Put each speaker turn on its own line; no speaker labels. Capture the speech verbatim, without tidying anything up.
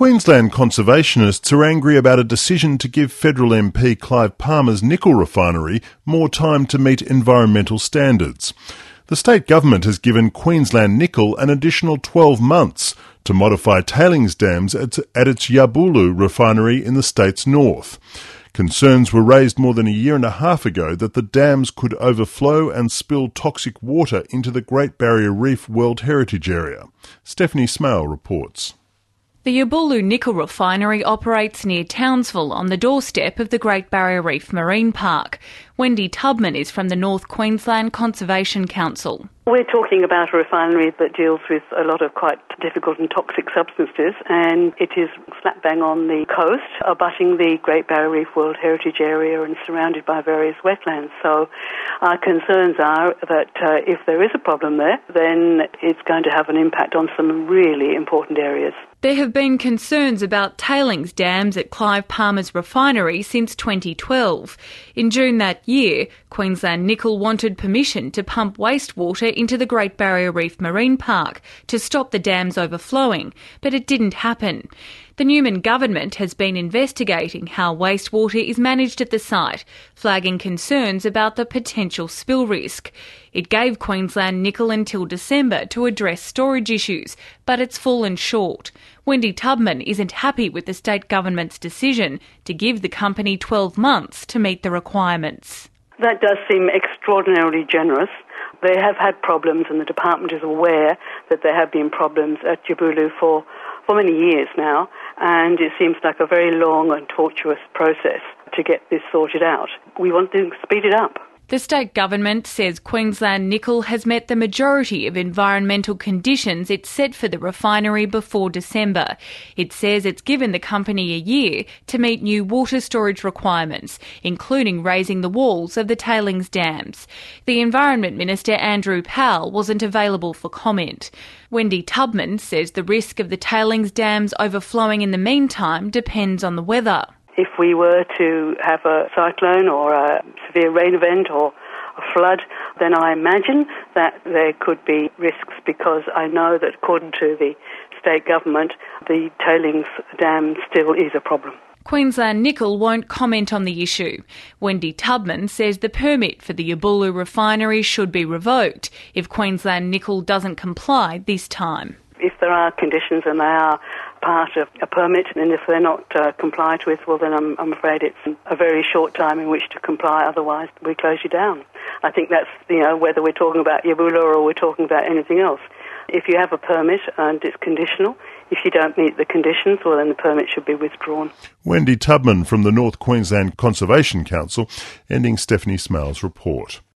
Queensland conservationists are angry about a decision to give federal M P Clive Palmer's nickel refinery more time to meet environmental standards. The state government has given Queensland Nickel an additional twelve months to modify tailings dams at, at its Yabulu refinery in the state's north. Concerns were raised more than a year and a half ago that the dams could overflow and spill toxic water into the Great Barrier Reef World Heritage Area. Stephanie Smale reports.
The Yabulu Nickel Refinery operates near Townsville on the doorstep of the Great Barrier Reef Marine Park. Wendy Tubman is from the North Queensland Conservation Council.
We're talking about a refinery that deals with a lot of quite difficult and toxic substances, and it is slap bang on the coast, abutting the Great Barrier Reef World Heritage Area and surrounded by various wetlands. So our concerns are that uh, if there is a problem there, then it's going to have an impact on some really important areas.
There have been concerns about tailings dams at Clive Palmer's refinery since twenty twelve. In June that year, Queensland Nickel wanted permission to pump wastewater into the Great Barrier Reef Marine Park to stop the dams overflowing, but it didn't happen. The Newman government has been investigating how wastewater is managed at the site, flagging concerns about the potential spill risk. It gave Queensland Nickel until December to address storage issues, but it's fallen short. Wendy Tubman isn't happy with the state government's decision to give the company twelve months to meet the requirements.
That does seem extraordinarily generous. They have had problems, and the department is aware that there have been problems at Yabulu for, for many years now, and it seems like a very long and tortuous process to get this sorted out. We want to speed it up.
The state government says Queensland Nickel has met the majority of environmental conditions it set for the refinery before December. It says it's given the company a year to meet new water storage requirements, including raising the walls of the tailings dams. The Environment Minister, Andrew Powell, wasn't available for comment. Wendy Tubman says the risk of the tailings dams overflowing in the meantime depends on the weather.
If we were to have a cyclone or a severe rain event or a flood, then I imagine that there could be risks, because I know that according to the state government, the tailings dam still is a problem.
Queensland Nickel won't comment on the issue. Wendy Tubman says the permit for the Yabulu refinery should be revoked if Queensland Nickel doesn't comply this time.
If there are conditions and they are part of a permit, and if they're not uh, complied with, well then I'm, I'm afraid it's a very short time in which to comply, otherwise we close you down. I think that's, you know, whether we're talking about Yabulu or we're talking about anything else. If you have a permit and it's conditional, if you don't meet the conditions, well then the permit should be withdrawn.
Wendy Tubman from the North Queensland Conservation Council, ending Stephanie Smale's report.